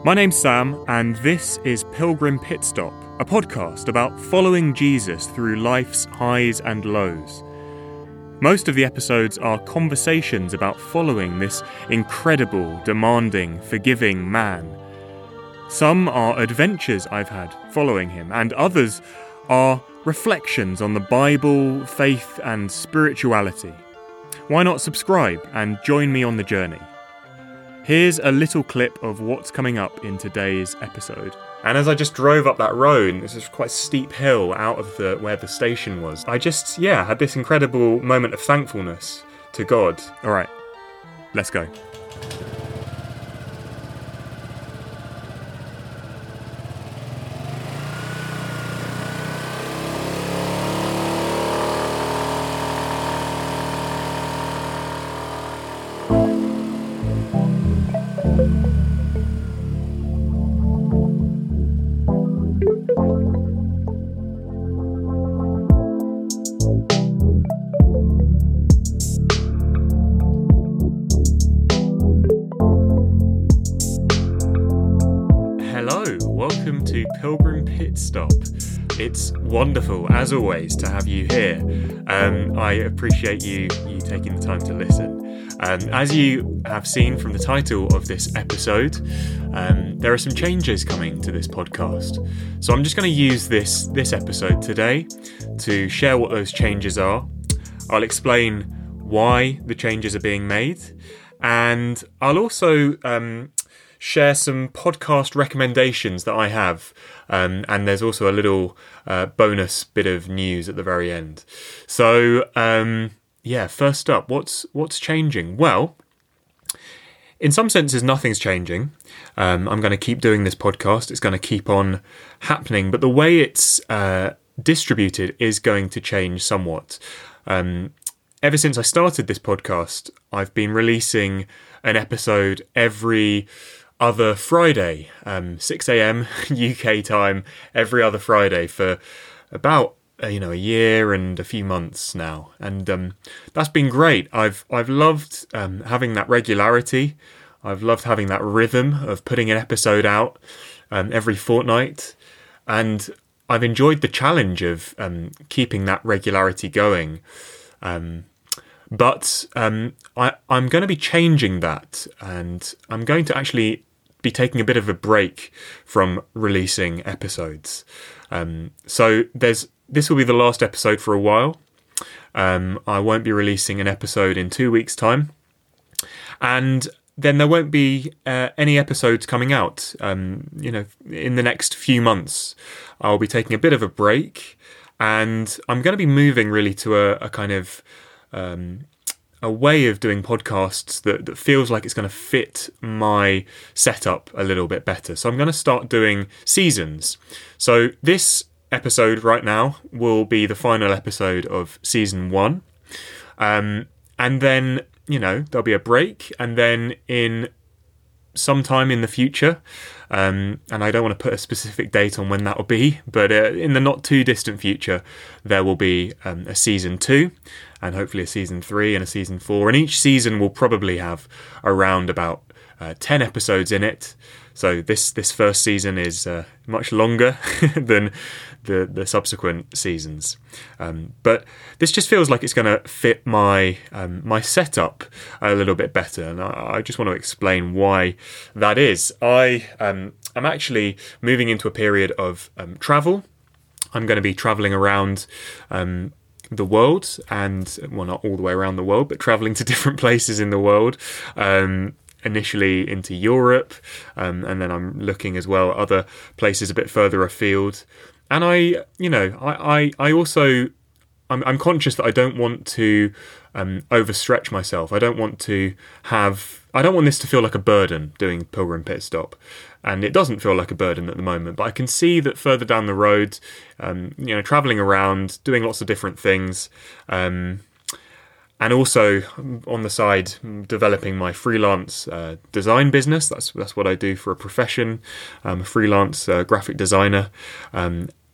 My name's Sam, and this is Pilgrim Pit Stop, a podcast about following Jesus through life's highs and lows. Most of the episodes are conversations about following this incredible, demanding, forgiving man. Some are adventures I've had following him, and others are reflections on the Bible, faith, and spirituality. Why not subscribe and join me on the journey? Here's a little clip of what's coming up in today's episode. And as I just drove up that road, this is quite a steep hill out of where the station was, I just, had this incredible moment of thankfulness to God. All right, let's go. Welcome to Pilgrim Pit Stop. It's wonderful, as always, to have you here. I appreciate you taking the time to listen. As you have seen from the title of this episode, there are some changes coming to this podcast. So I'm just going to use this episode today to share what those changes are. I'll explain why the changes are being made, and I'll also share some podcast recommendations that I have, and there's also a little bonus bit of news at the very end. So, first up, what's changing? Well, in some senses, nothing's changing. I'm going to keep doing this podcast. It's going to keep on happening, but the way it's distributed is going to change somewhat. Ever since I started this podcast, I've been releasing an episode every other Friday, 6 a.m. UK time, every other Friday for about a year and a few months now, and that's been great. I've loved having that regularity. I've loved having that rhythm of putting an episode out every fortnight, and I've enjoyed the challenge of keeping that regularity going. But I'm going to be changing that, and I'm going to actually be taking a bit of a break from releasing episodes. So this will be the last episode for a while. I won't be releasing an episode in 2 weeks' time, and then there won't be any episodes coming out. In the next few months, I'll be taking a bit of a break, and I'm going to be moving really to a kind of a way of doing podcasts that feels like it's going to fit my setup a little bit better. So I'm going to start doing seasons. So this episode right now will be the final episode of season 1. And then, there'll be a break, and then in sometime in the future, and I don't want to put a specific date on when that will be, but in the not too distant future, there will be a season 2, and hopefully a season 3 and a season 4, and each season will probably have around about 10 episodes in it. So this first season is much longer than the subsequent seasons, but this just feels like it's going to fit my setup a little bit better, and I just want to explain why that is. I'm actually moving into a period of travel. I'm going to be traveling around the world, and not all the way around the world, but traveling to different places in the world. Initially into Europe, and then I'm looking as well at other places a bit further afield. And I also I'm conscious that I don't want to overstretch myself. I don't want this to feel like a burden, doing Pilgrim Pit Stop, and it doesn't feel like a burden at the moment. But I can see that further down the road, traveling around, doing lots of different things. And also on the side, developing my freelance design business. That's what I do for a profession. I'm a freelance graphic designer.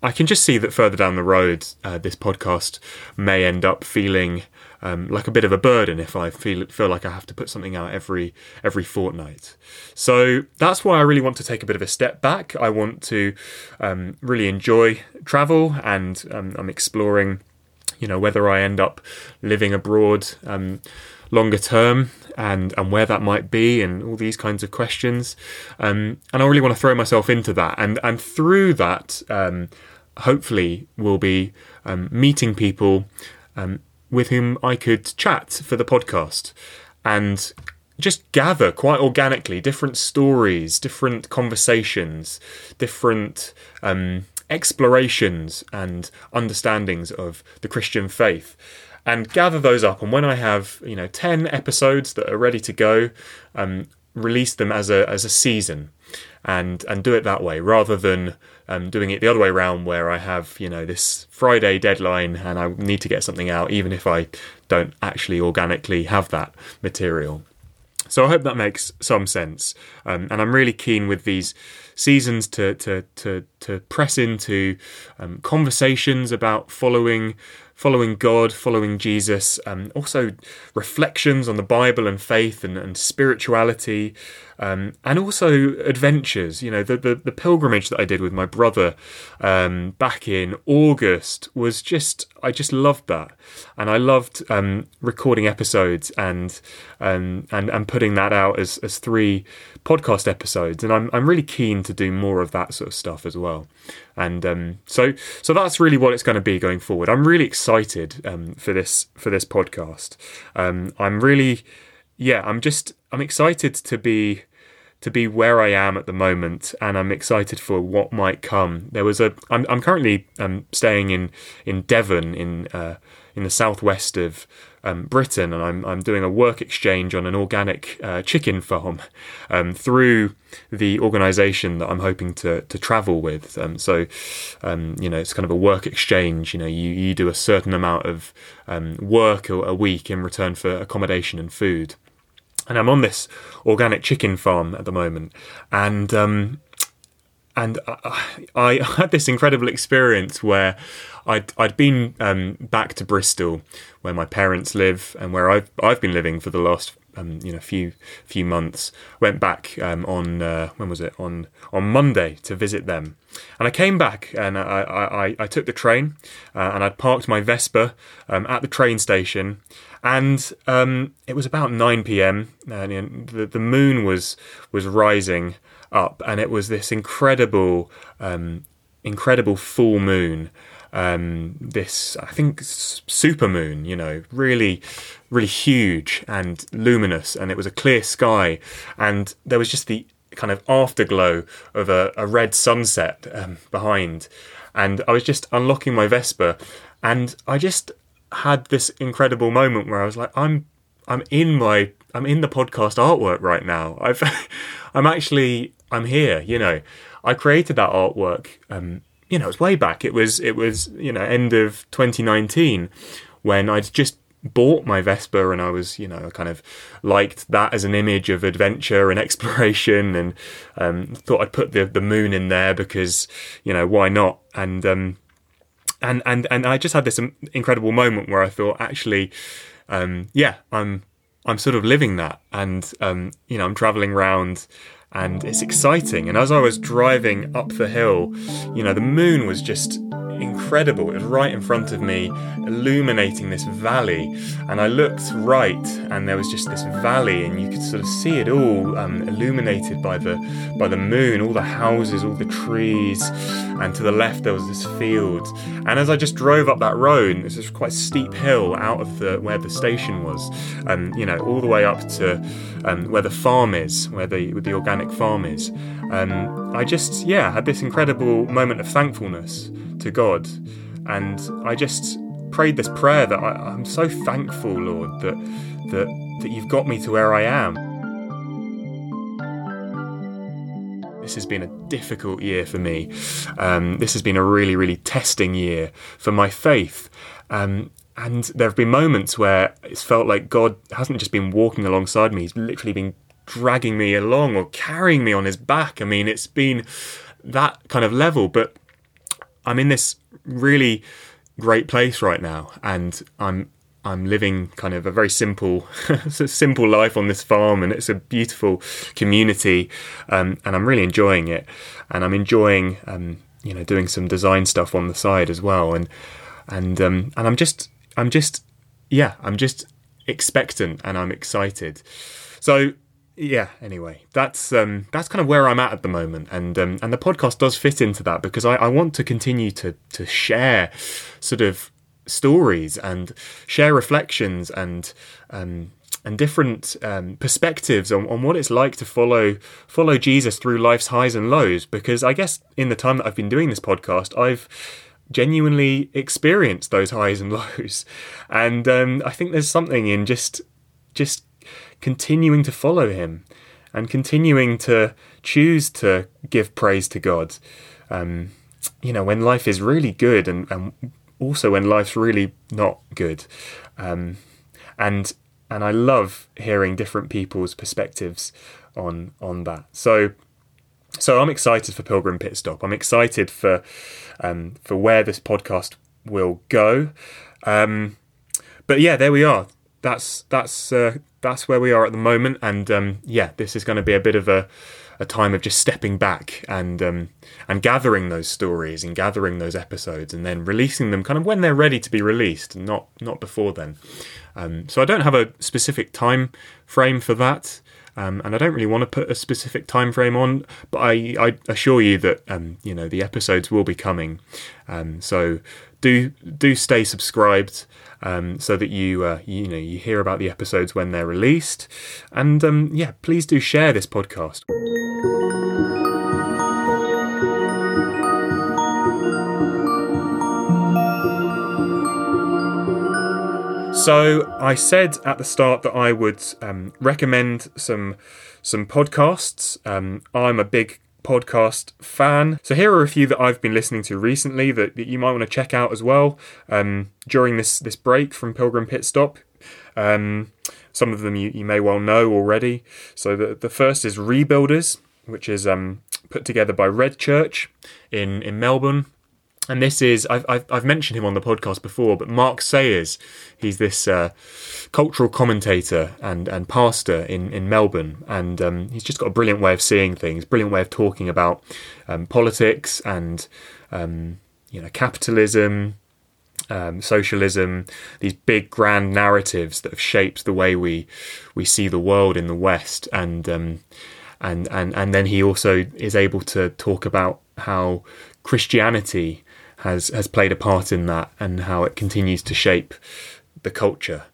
I can just see that further down the road, this podcast may end up feeling like a bit of a burden if I feel like I have to put something out every fortnight. So that's why I really want to take a bit of a step back. I want to really enjoy travel, and I'm exploring, whether I end up living abroad longer term, and where that might be, and all these kinds of questions. And I really want to throw myself into that, and through that, hopefully, we'll be meeting people with whom I could chat for the podcast, and just gather quite organically different stories, different conversations, different explorations and understandings of the Christian faith, and gather those up. And when I have 10 episodes that are ready to go, release them as a season, and do it that way, rather than doing it the other way around, where I have this Friday deadline and I need to get something out even if I don't actually organically have that material. So I hope that makes some sense, and I'm really keen with these seasons to press into conversations about following God, following Jesus, also reflections on the Bible and faith and spirituality, and also adventures. The pilgrimage that I did with my brother back in August was I just loved that, and I loved recording episodes and putting that out as 3 podcast episodes, and I'm really keen to do more of that sort of stuff as well. And so that's really what it's going to be going forward. I'm really excited for this podcast. I'm excited to be where I am at the moment, and I'm excited for what might come. I'm currently staying in Devon in the southwest of Britain, and I'm doing a work exchange on an organic chicken farm through the organisation that I'm hoping to travel with. So it's kind of a work exchange. You do a certain amount of work a week in return for accommodation and food. And I'm on this organic chicken farm at the moment, and I had this incredible experience where I'd been back to Bristol, where my parents live and where I've been living for the last few months. Went back on when was it, on Monday, to visit them, and I came back and I took the train, and I'd parked my Vespa at the train station. And it was about 9 p.m. and the moon was rising up, and it was this incredible full moon. This, I think, super moon. Really, really huge and luminous, and it was a clear sky, and there was just the kind of afterglow of a red sunset behind. And I was just unlocking my Vespa, and I just had this incredible moment where I was like, I'm in the podcast artwork right now. I'm here. I created that artwork. It was way back. It was end of 2019 when I'd just bought my Vespa, and I was I kind of liked that as an image of adventure and exploration, and thought I'd put the moon in there because why not? And I just had this incredible moment where I thought, actually, I'm sort of living that, and I'm traveling around, and it's exciting. And as I was driving up the hill, the moon was just incredible. It was right in front of me, illuminating this valley, and I looked right, and there was just this valley, and you could sort of see it all illuminated by the moon, all the houses, all the trees, and to the left there was this field. And as I just drove up that road, this is quite steep hill out of where the station was, all the way up to where the farm is, where the organic farm is. I just had this incredible moment of thankfulness to God, and I just prayed this prayer that I'm so thankful, Lord, that you've got me to where I am. This has been a difficult year for me. This has been a really, really testing year for my faith. And there have been moments where it's felt like God hasn't just been walking alongside me, he's literally been dragging me along or carrying me on his back. I mean, it's been that kind of level, but I'm in this really great place right now, and I'm living kind of a very simple simple life on this farm, and it's a beautiful community, and I'm really enjoying it, and I'm enjoying doing some design stuff on the side as well, and I'm just expectant, and I'm excited. So yeah, anyway, that's kind of where I'm at the moment, and the podcast does fit into that, because I want to continue to share sort of stories and share reflections and different perspectives on what it's like to follow Jesus through life's highs and lows, because I guess in the time that I've been doing this podcast, I've genuinely experienced those highs and lows, and I think there's something in just continuing to follow him and continuing to choose to give praise to God, when life is really good, and also when life's really not good, and I love hearing different people's perspectives on that. So I'm excited for Pilgrim Pit Stop. I'm excited for where this podcast will go. But yeah, there we are. That's where we are at the moment, and this is going to be a bit of a time of just stepping back and gathering those stories and gathering those episodes, and then releasing them kind of when they're ready to be released, and not before then. So I don't have a specific time frame for that, and I don't really want to put a specific time frame on, but I assure you that the episodes will be coming. So do stay subscribed, so that you hear about the episodes when they're released, and please do share this podcast. So I said at the start that I would recommend some podcasts. I'm a big podcast fan, so here are a few that I've been listening to recently that you might want to check out as well during this break from Pilgrim Pit Stop. Some of them you may well know already. So the first is Rebuilders, which is put together by Red Church in Melbourne. And this is, I've mentioned him on the podcast before, but Mark Sayers, he's this cultural commentator and pastor in Melbourne, and he's just got a brilliant way of seeing things, brilliant way of talking about politics and capitalism, socialism, these big grand narratives that have shaped the way we see the world in the West, and then he also is able to talk about how Christianity has played a part in that, and how it continues to shape the culture.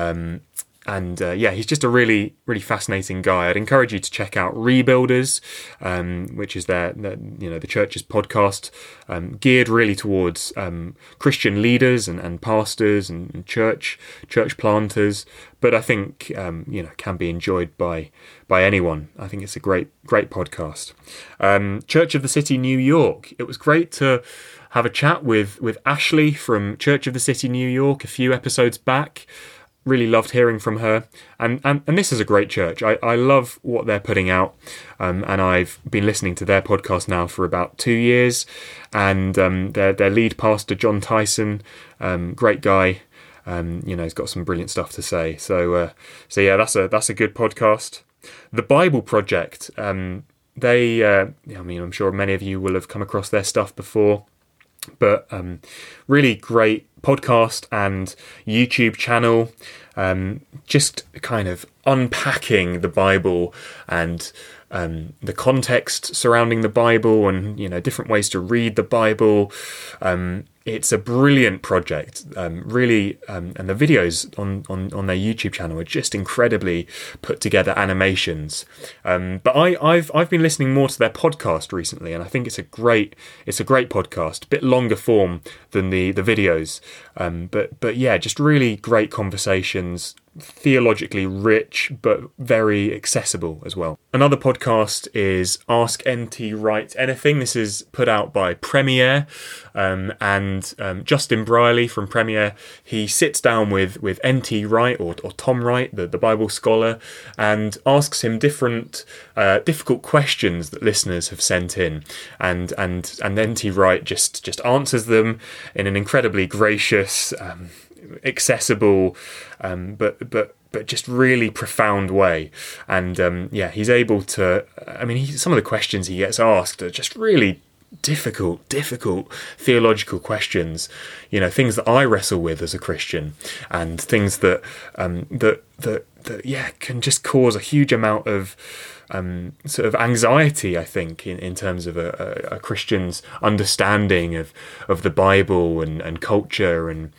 He's just a really, really fascinating guy. I'd encourage you to check out Rebuilders, which is the church's podcast, geared really towards Christian leaders and pastors and church planters. But I think can be enjoyed by anyone. I think it's a great podcast. Church of the City New York. It was great to have a chat with Ashley from Church of the City New York a few episodes back. Really loved hearing from her, and this is a great church. I love what they're putting out, and I've been listening to their podcast now for about 2 years, and their lead pastor John Tyson, great guy, he's got some brilliant stuff to say. So that's a good podcast. The Bible Project, I'm sure many of you will have come across their stuff before, but really great podcast and YouTube channel, just kind of unpacking the Bible and the context surrounding the Bible, and different ways to read the Bible. It's a brilliant project, really, and the videos on their YouTube channel are just incredibly put together animations. But I've been listening more to their podcast recently, and I think it's a great podcast, a bit longer form than the videos. But yeah, just really great conversations, theologically rich, but very accessible as well. Another podcast is Ask NT Wright Anything. This is put out by Premier, and Justin Briley from Premier. He sits down with NT Wright or Tom Wright, the Bible scholar, and asks him different difficult questions that listeners have sent in, and NT Wright just answers them in an incredibly gracious, accessible, but just really profound way. And he's able to. Some of the questions he gets asked are just really difficult theological questions. Things that I wrestle with as a Christian, and things that can just cause a huge amount of sort of anxiety, I think, in terms of a Christian's understanding of the Bible and culture, and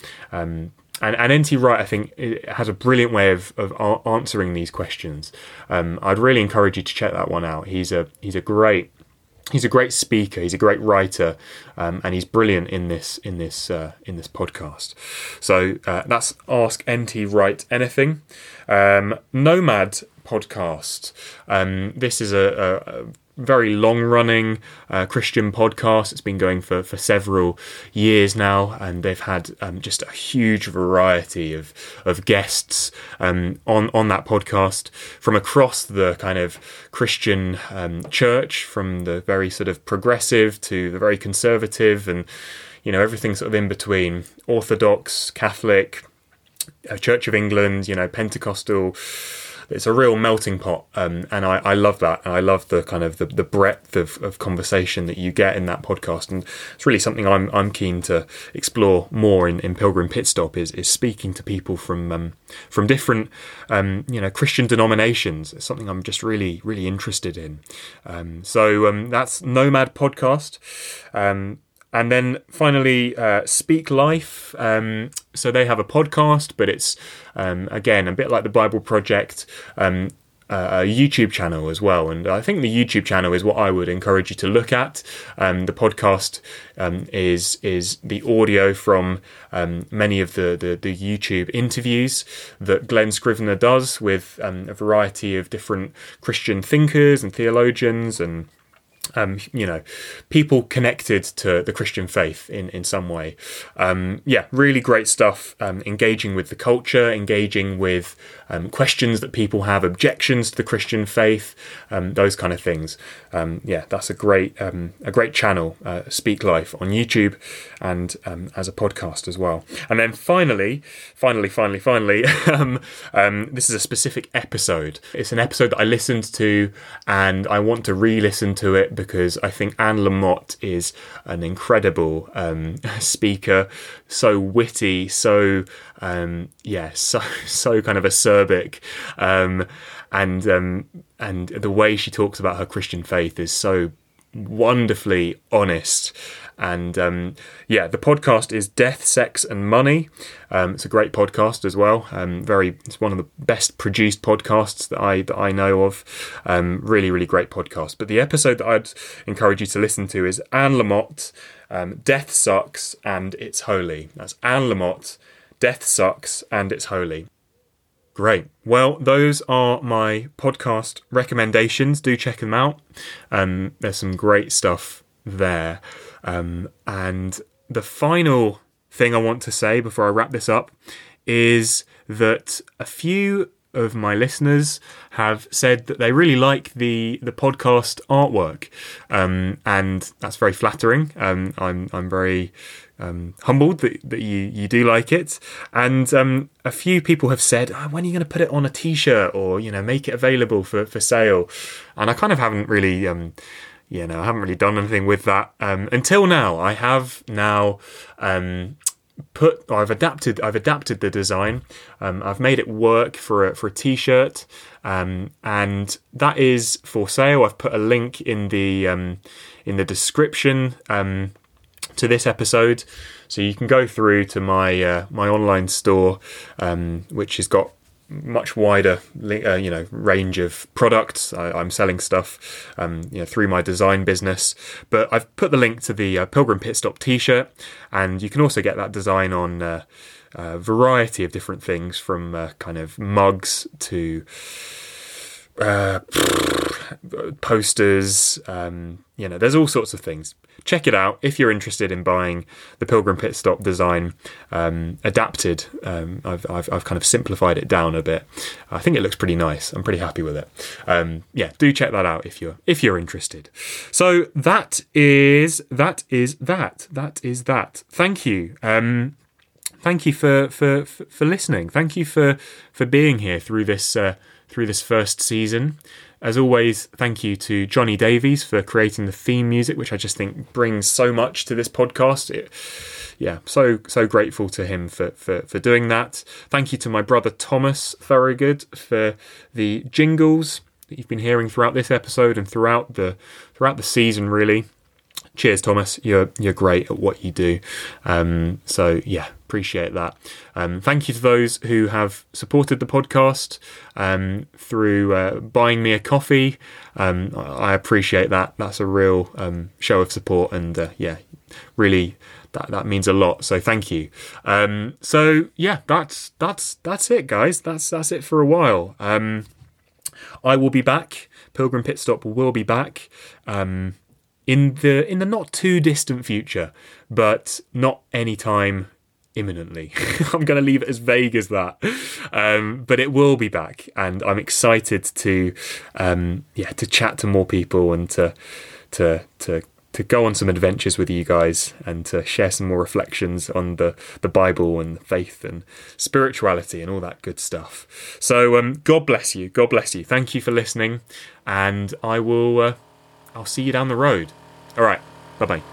NT Wright, I think, has a brilliant way of answering these questions. I'd really encourage you to check that one out. He's a great speaker. He's a great writer, and he's brilliant in this podcast. So that's Ask NT Wright Anything. Nomad podcast. This is a very long-running Christian podcast. It's been going for several years now, and they've had just a huge variety of guests on that podcast from across the kind of Christian church, from the very sort of progressive to the very conservative, and everything sort of in between: Orthodox, Catholic, Church of England, Pentecostal. It's a real melting pot, and I love that. And I love the kind of the breadth of conversation that you get in that podcast, and it's really something I'm keen to explore more in Pilgrim Pit Stop is speaking to people from different Christian denominations. It's something I'm just really interested in. So that's Nomad podcast. And then finally, Speak Life. So they have a podcast, but it's, again, a bit like the Bible Project, a YouTube channel as well. And I think the YouTube channel is what I would encourage you to look at. The podcast is the audio from many of the YouTube interviews that Glenn Scrivener does with a variety of different Christian thinkers and theologians, and people connected to the Christian faith in some way. Really great stuff. Engaging with the culture, engaging with questions that people have, objections to the Christian faith, those kind of things. That's a great channel, Speak Life on YouTube, and as a podcast as well. And then finally, this is a specific episode. It's an episode that I listened to, and I want to re-listen to it because I think Anne Lamott is an incredible speaker, so witty, so kind of acerbic, and the way she talks about her Christian faith is so wonderfully honest. And the podcast is Death, Sex and Money. It's a great podcast as well. It's one of the best produced podcasts that I know of. Really great podcast. But the episode that I'd encourage you to listen to is Anne Lamott, Death Sucks and It's Holy. That's Anne Lamott, Death Sucks and It's Holy. Great. Well, those are my podcast recommendations. Do check them out. There's some great stuff there. And the final thing I want to say before I wrap this up is that a few of my listeners have said that they really like the podcast artwork, and that's very flattering. I'm very humbled that you do like it, and a few people have said, when are you going to put it on a t-shirt or make it available for sale? And I kind of haven't really I haven't really done anything with that until now. I have now I've adapted the design. I've made it work for a t-shirt, and that is for sale. I've put a link in the description to this episode, so you can go through to my online store, which has got much wider, range of products. I'm selling stuff, through my design business. But I've put the link to the Pilgrim Pit Stop T-shirt, and you can also get that design on a variety of different things, from kind of mugs to posters. There's all sorts of things. Check it out if you're interested in buying the Pilgrim Pit Stop design adapted. I've kind of simplified it down a bit. I think it looks pretty nice. I'm pretty happy with it. Do check that out if you're interested. So that is that. Thank you. Thank you for listening. Thank you for being here through this first season. As always, thank you to Johnny Davies for creating the theme music, which I just think brings so much to this podcast. So grateful to him for doing that. Thank you to my brother Thomas Thorogood for the jingles that you've been hearing throughout this episode and throughout the season, really. Cheers, Thomas. You're great at what you do. Appreciate that. Thank you to those who have supported the podcast through buying me a coffee. I appreciate that. That's a real show of support, and really that means a lot. So thank you. That's it, guys. That's it for a while. I will be back. Pilgrim Pit Stop will be back. In the not too distant future, but not any time imminently. I'm going to leave it as vague as that, but it will be back, and I'm excited to chat to more people and to go on some adventures with you guys, and to share some more reflections on the Bible and faith and spirituality and all that good stuff. So God bless you. Thank you for listening, and I'll see you down the road. All right. Bye-bye.